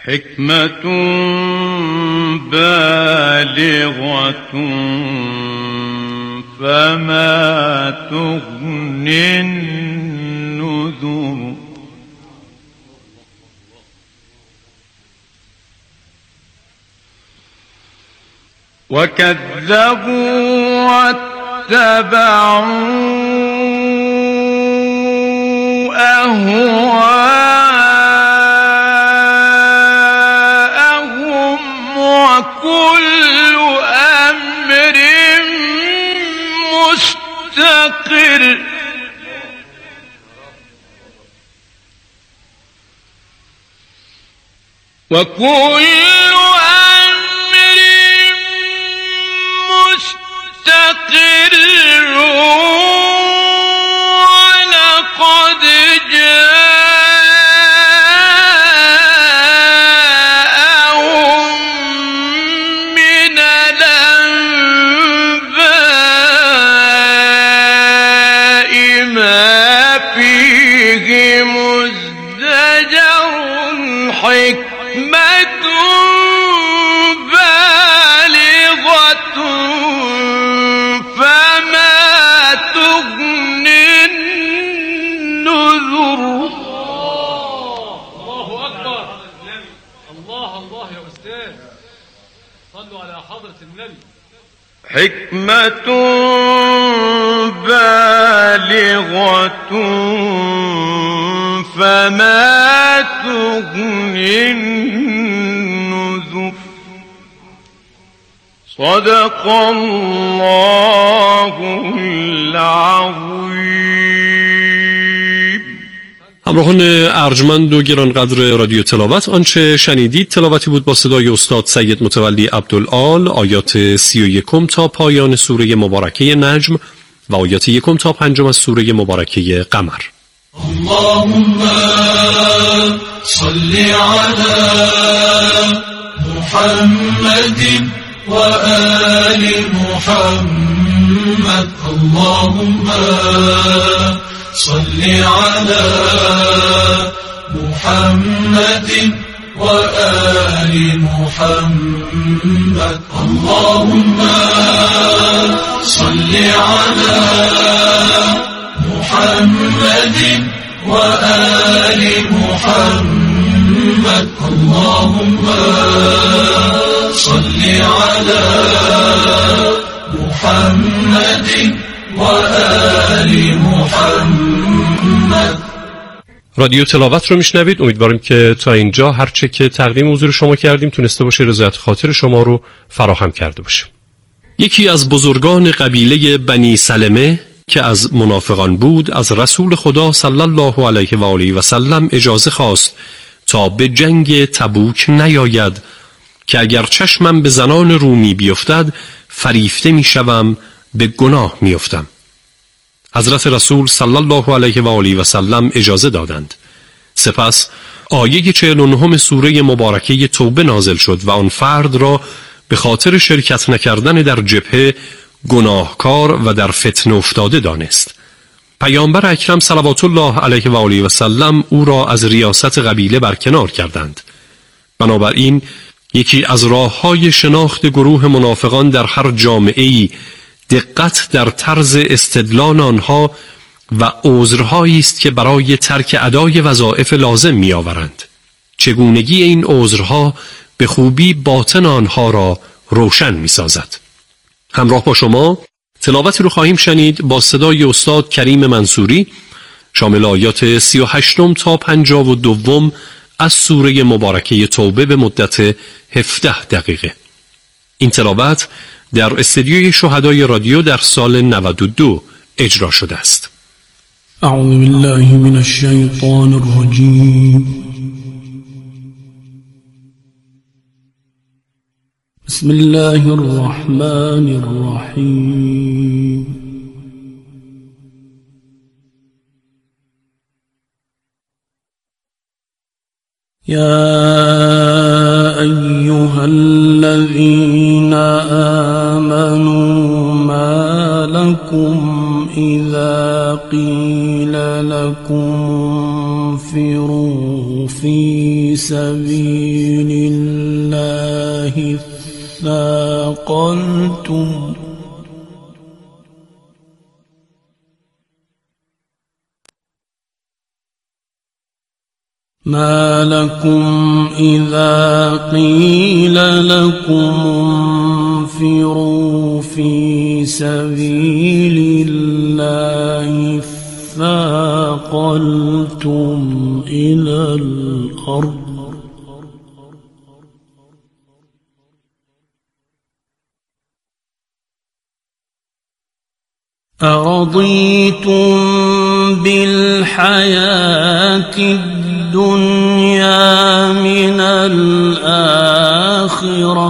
حكمة بالغة فما تغني النذر وكذبوا واتبعوا أهواءهم وكل أمر مستقر ولقد جاءهم من الأنباء ما فيه مزدجر حكمة بالغة فما تغني النذر. الله أكبر. الله يا أستاذ، صلوا على حضرة النبي. حكمة بالغة فما تغني النذر. صدق الله العظیم. همراهان ارجمند و گرانقدر رادیو تلاوت، آنچه شنیدید تلاوتی بود با صدای استاد سید متولی عبدالعال، آیات 31 تا پایان سوره مبارکه نجم و آیات 1 تا 5 از سوره مبارکه قمر. اللهم صل على محمد وآل محمد. اللهم صل على محمد وآل محمد. اللهم صل على محمد وآل محمد. اللهم صل على محمد وآل محمد. رادیو تلاوت رو میشنوید. امیدواریم که تا اینجا هرچه که تقدیم حضور شما کردیم تونسته باشه رضایت خاطر شما رو فراهم کرده باشه. یکی از بزرگان قبیله بنی سلمه که از منافقان بود از رسول خدا صلی الله علیه و آله و سلم اجازه خواست تا به جنگ تبوک نیاید که اگر چشمم به زنان رومی بیفتد فریفته میشوم، به گناه میافتم. حضرت رسول صلی الله علیه و آله و سلم اجازه دادند. سپس آیه 49 سوره مبارکه توبه نازل شد و آن فرد را به خاطر شرکت نکردن در جبهه گناهکار و در فتنه افتاده دانست. پیامبر اکرم صلوات الله علیه و آله و سلم او را از ریاست قبیله برکنار کردند. بنابراین یکی از راه‌های شناخت گروه منافقان در هر جامعه‌ای دقت در طرز استدلال آنها و عذرهایی است که برای ترک ادای وظایف لازم می‌آورند. چگونگی این عذرها به خوبی باطن آنها را روشن می‌سازد. همراه با شما تلاوتی رو خواهیم شنید با صدای استاد کریم منصوری شامل آیات 38 تا 52 از سوره مبارکه توبه به مدت 17 دقیقه. این تلاوت در استدیوی شهدای رادیو در سال 92 اجرا شده است. اعوذ بالله من الشیطان الرجیم. بسم الله الرحمن الرحیم. يا أيها الذين آمنوا ما لكم إذا قيل لكم انفروا في سبيل الله اثاقلتم ما لكم إذا قيل لكم انفروا في سبيل الله اثاقلتم إلى الأرض أرضيتم بالحياة الدنيا من الآخرة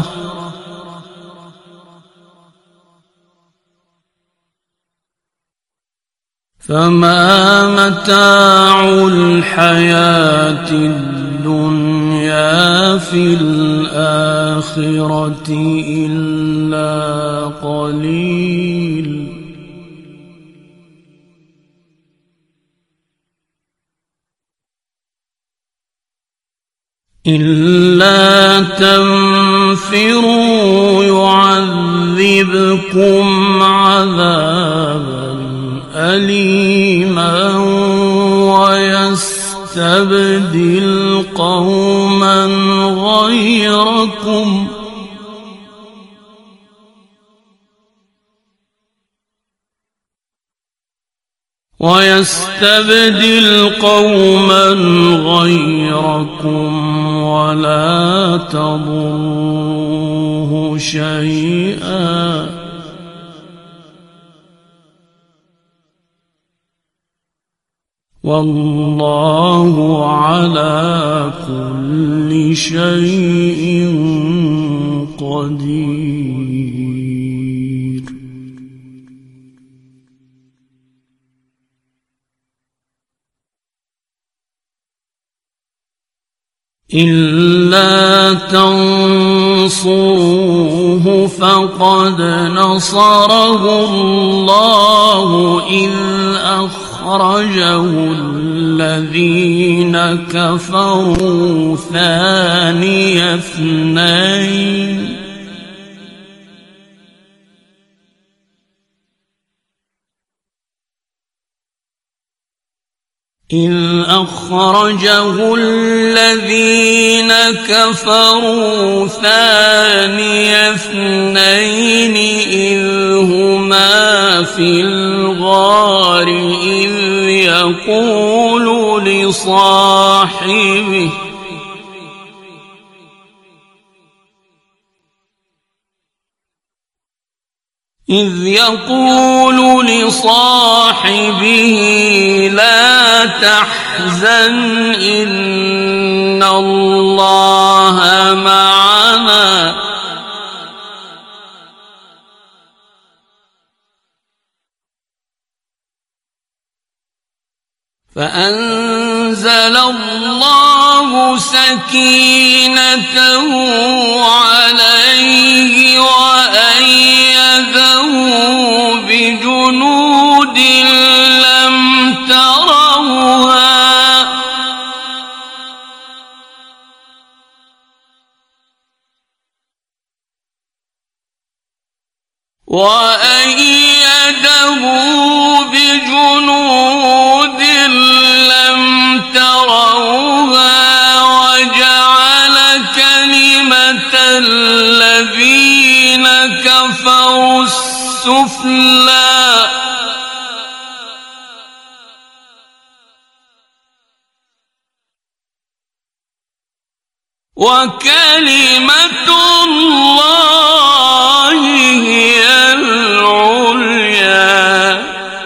فما متاع الحياة الدنيا في الآخرة إلا قليل إلا تنفروا يعذبكم عذابا أليما ويستبدل قوما غيركم ولا تضروه شيئا والله على كل شيء قدير. إلا تنصروه فقد نصره الله إذ أخرجه الذين كفروا ثاني اثنين إذ أخرجه الذين كفروا ثاني اثنين إذ هما في الغار إذ يقول لصاحبه لا تحزن إن الله معنا فأنزل الله سكينته عليه وأيده بجنود لم تروها وأيده بجنود لم تروها وجعل كلمة الذين كفروا السفلى وكلمة الله هي العليا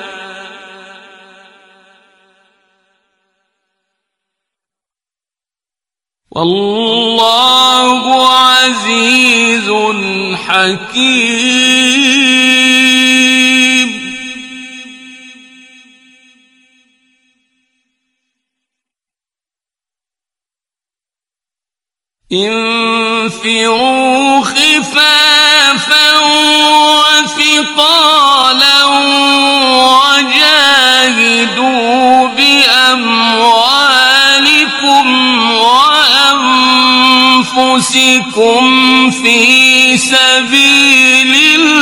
والله عزيز حكيم. انفروا خفافا وثقالا أنفسكم في سبيل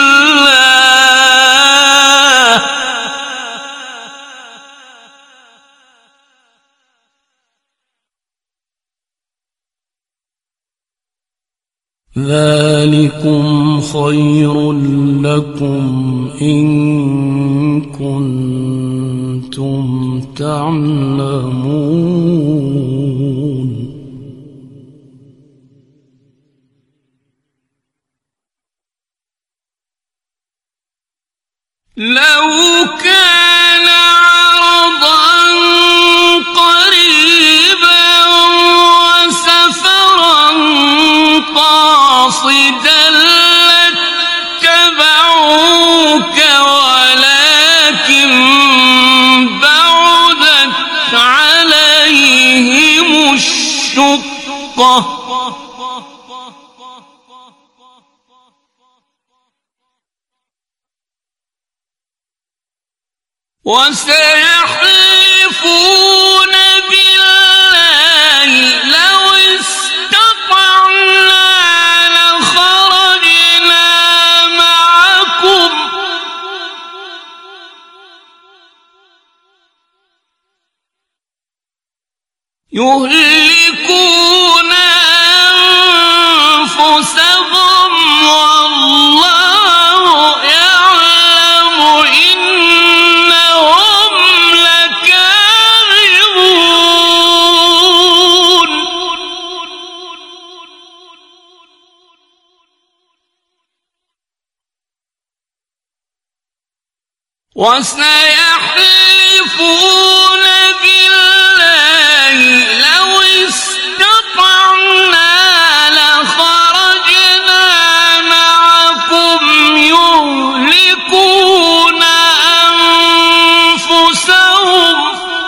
الله ذلكم خير لكم إن كنتم تعلمون لو كان عرضا قريبا وسفرا قاصدا لاتبعوك ولكن بعدت عليهم الشقة وسيحلفون بالله لو استطعنا لخرجنا معكم يهلكون أنفسهم والله يعلم إنهم لكاذبون وسيحلفون بالله لو استطعنا لخرجنا معكم يهلكون أنفسهم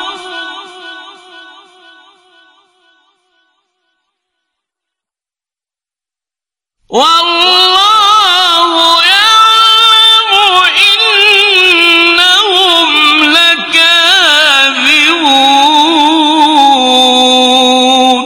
والله يعلم إنهم لكاذبون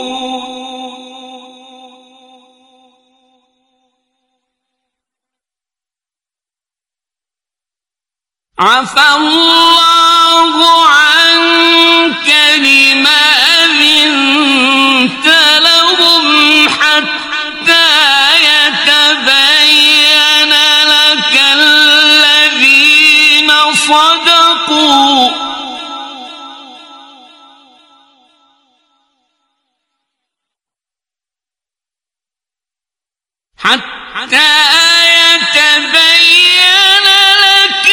عفى الله عنك لم أذنت لهم حتى يتبين لك الذين صدقوا حتى يتبين لك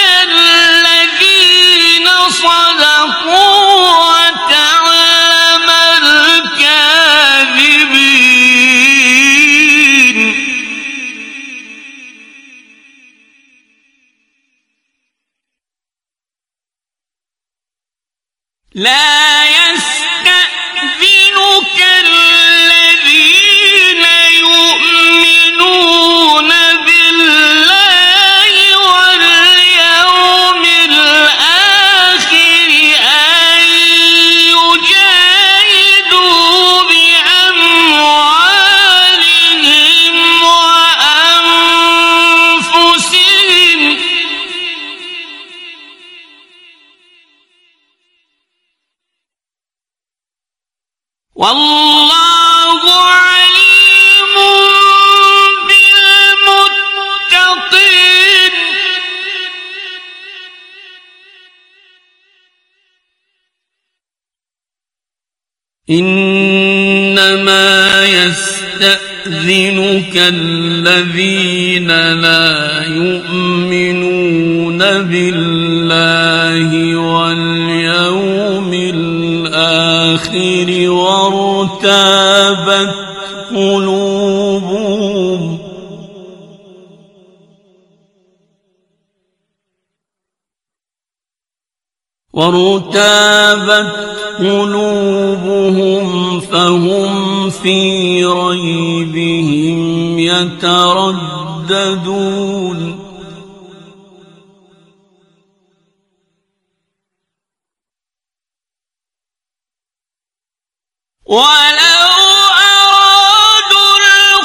الذين صدقوا وتعلم الكاذبين لا يستأذنك الذين يؤمنون بالله واليوم الآخر أن يجاهدوا بأموالهم وأنفسهم والله عليم بالمتقين إنما يستأذنك الذين لا يؤمنون بالله واليوم الآخر وارتابت قلوبهم فهم في ريبهم يترددون ولو أرادوا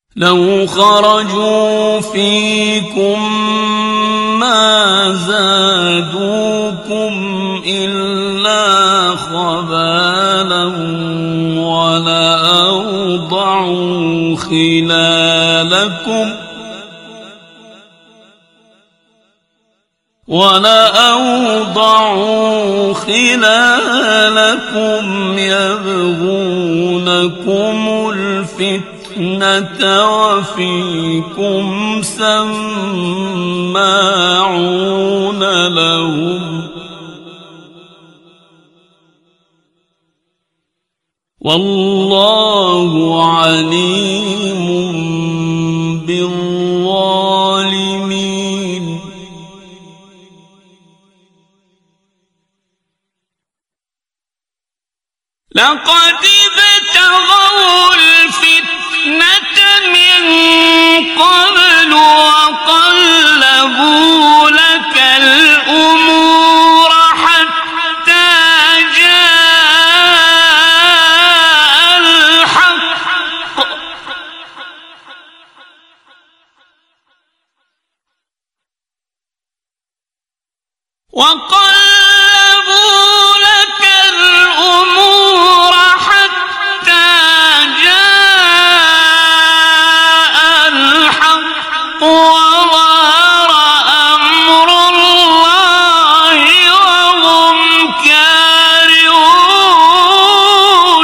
لو خرجوا فيكم ما زادوكم إلا خبالا ولأوضعوا خلالكم يبغونكم الفتنة وفيكم سماعون لهم والله عليم بالظالمين لقد ابتغوا الفتنة من قبل وقلبوا لك الأمور حتى جاء الحق وظهر أمر الله وهم كارهون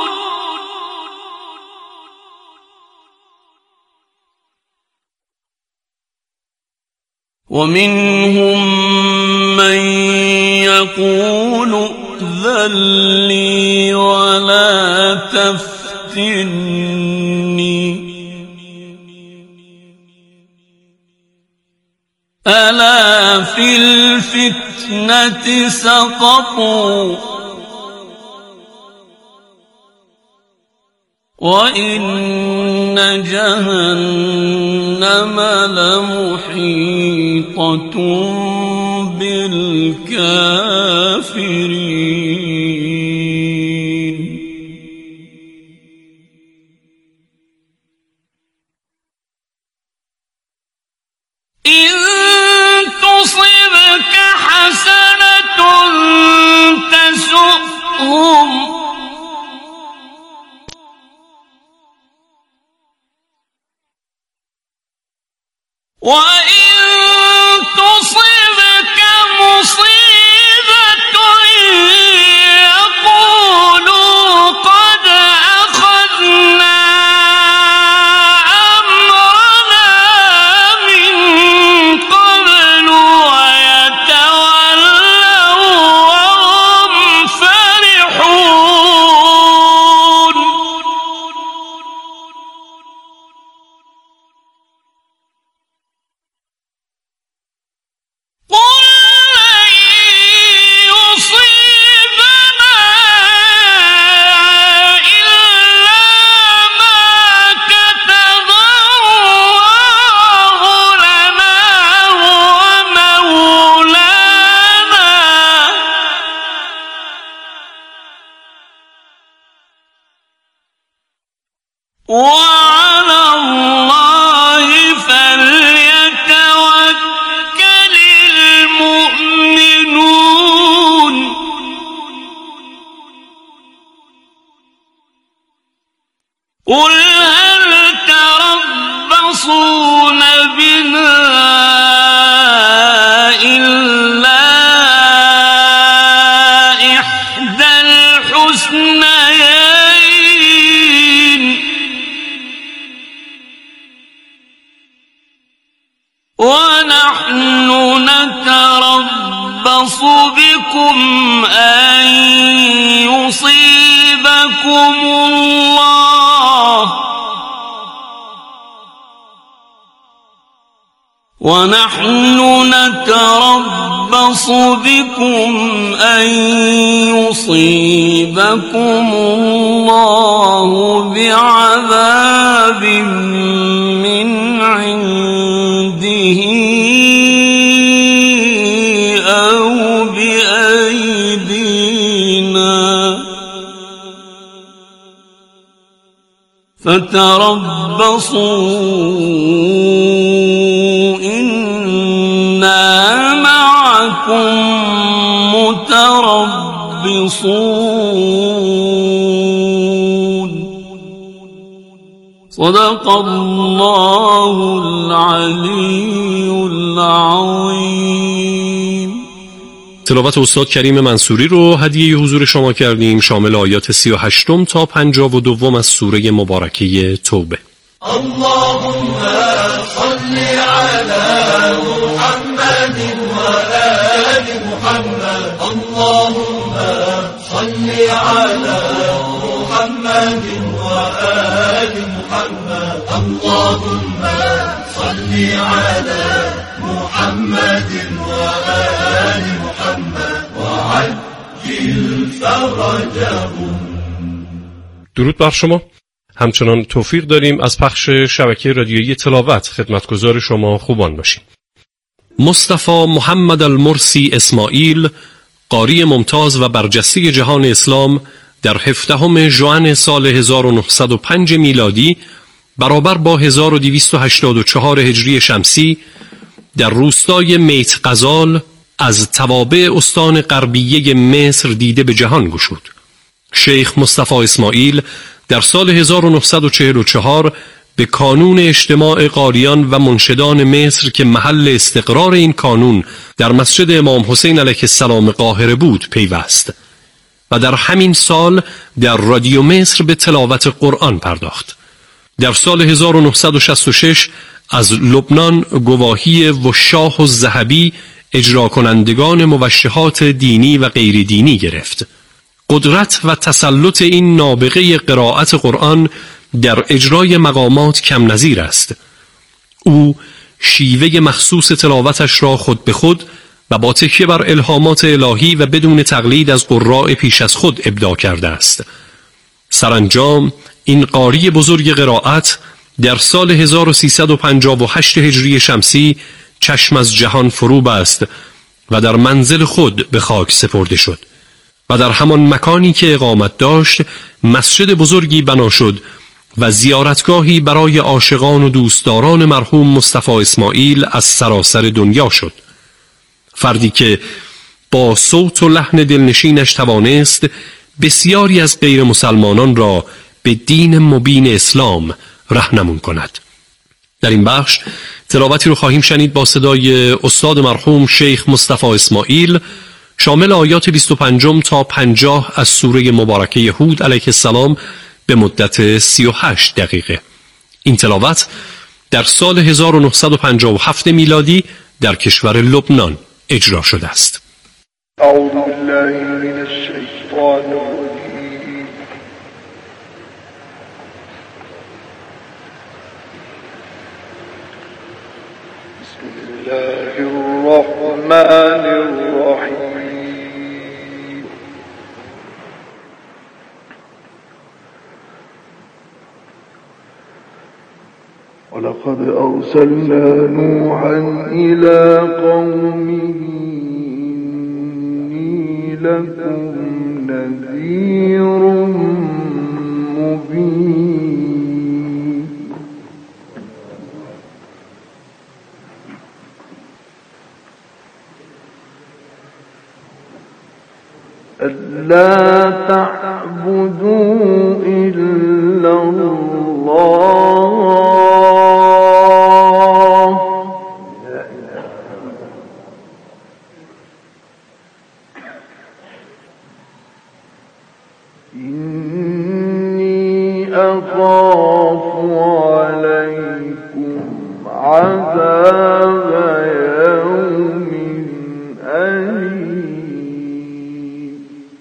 ومنهم من يقول ائذن لي ولا تفتني ألا في الفتنة سقطوا وإن جهنم لمحيطة بالكافرين إن تصبك حسنة تسؤهم وإن تصبك مصيبة يقولوا قد أخذنا أمرنا من قبل ويتولوا وهم فرحون قل لن يصيبنا إلا ما كتب الله لنا هو مولانا وعلى الله فليتوكل المؤمنون قل هل تربصون بنا إلا إحدى الحسنيين ونحن نتربص بكم أن يصيبكم الله بعذاب من عنده أو بأيدينا فتربصوا إنا معكم متربصون صدق الله العلی العظیم. تلاوت استاد کریم منصوری رو هدیه حضور شما کردیم، شامل آیات 38 تا 52 از سوره مبارکه توبه. اللهم صل على محمد وآل محمد. اللهم صل على محمد وآل محمد. اللهم صل على محمد وآل محمد وعجل فرجهم. درود بر شما. همچنان توفیق داریم از پخش شبکه رادیویی تلاوت خدمتگزار شما خوبان باشیم. مصطفی محمد المرسی اسماعیل، قاری ممتاز و برجسته جهان اسلام، در 17 ژوئن سال 1905 میلادی برابر با 1284 هجری شمسی در روستای میت غزال از توابع استان غربیه مصر دیده به جهان گشود. شیخ مصطفی اسماعیل در سال 1944 به کانون اجتماع قاریان و منشدان مصر که محل استقرار این کانون در مسجد امام حسین علیه السلام قاهره بود پیوست و در همین سال در رادیو مصر به تلاوت قرآن پرداخت. در سال 1966 از لبنان گواهی وشاح الذهبی اجرا کنندگان موشحات دینی و غیر دینی گرفت. قدرت و تسلط این نابغه قرائت قرآن در اجرای مقامات کم نظیر است. او شیوه مخصوص تلاوتش را خود به خود و با تکیه بر الهامات الهی و بدون تقلید از قراء پیش از خود ابداع کرده است. سرانجام این قاری بزرگ قرائت در سال 1358 هجری شمسی چشم از جهان فرو بست و در منزل خود به خاک سپرده شد و در همان مکانی که اقامت داشت مسجد بزرگی بنا شد و زیارتگاهی برای عاشقان و دوستداران مرحوم مصطفی اسماعیل از سراسر دنیا شد. فردی که با صوت و لحن دلنشینش توانست بسیاری از غیر مسلمانان را به دین مبین اسلام راهنمون کند. در این بخش تلاوتی رو خواهیم شنید با صدای استاد مرحوم شیخ مصطفی اسماعیل، شامل آیات 25 تا 50 از سوره مبارکه هود علیه السلام به مدت 38 دقیقه. این تلاوت در سال 1957 میلادی در کشور لبنان اجرا شده است. اعوذ بالله من الشیطان الرجیم. بسم الله الرحمن الرحیم. ولقد أرسلنا نوحا إلى قومه إني لكم نذير مبين ألا تعبدوا إلا الله إني أخاف عليكم عذاب يوم أليم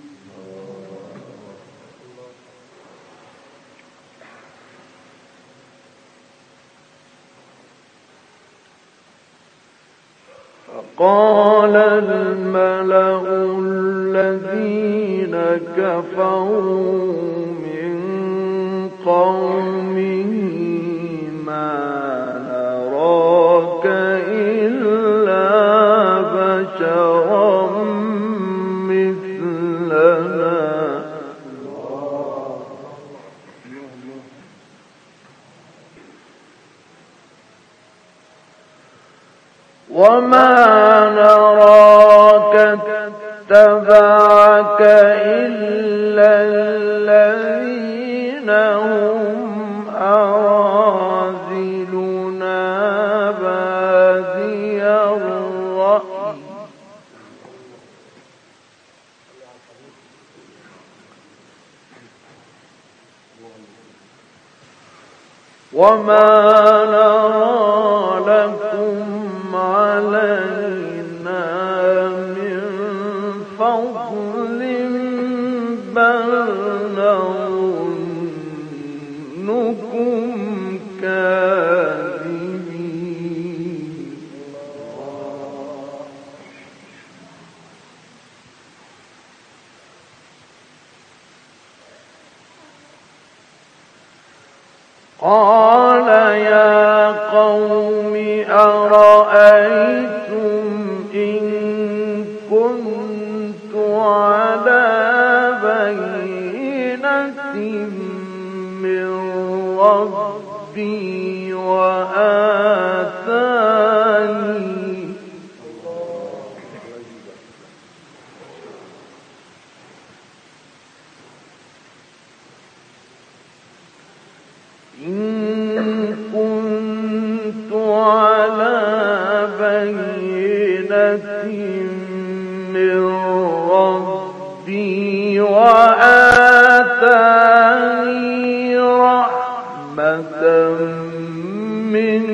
فقال الملأ الذين كفروا من قومه ما نراك إلا بشرا مثلنا وما نراك اتبعك إلا الذين هم أراذلنا بادي الرأي وما نرى لكم علينا من فضل بل نظنكم كاذبين قال يا قوم أرأيتم إن كنت على بينة من ربي وآتاني على بينة من ربي وآتاني رحمة من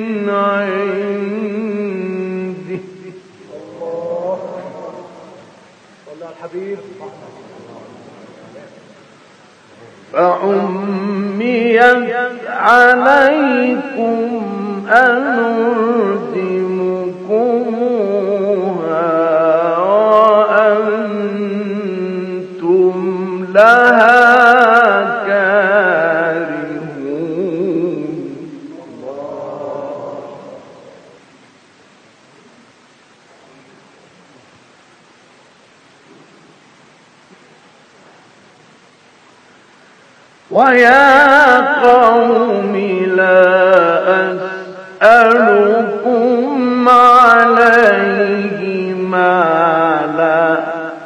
عنده فعميت عليكم أنلزمكموها وأنتم لها كارهون ويا قوم لا أسألكم عليه مالا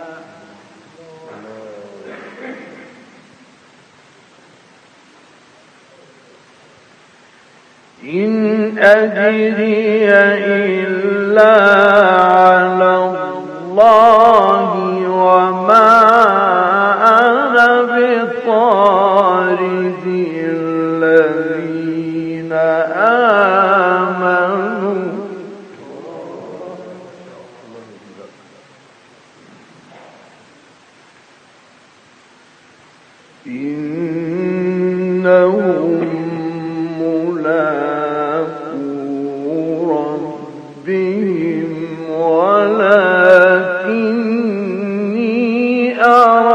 إن أجري إلا على الله وما أنا بطارد الذين آمنوا إنه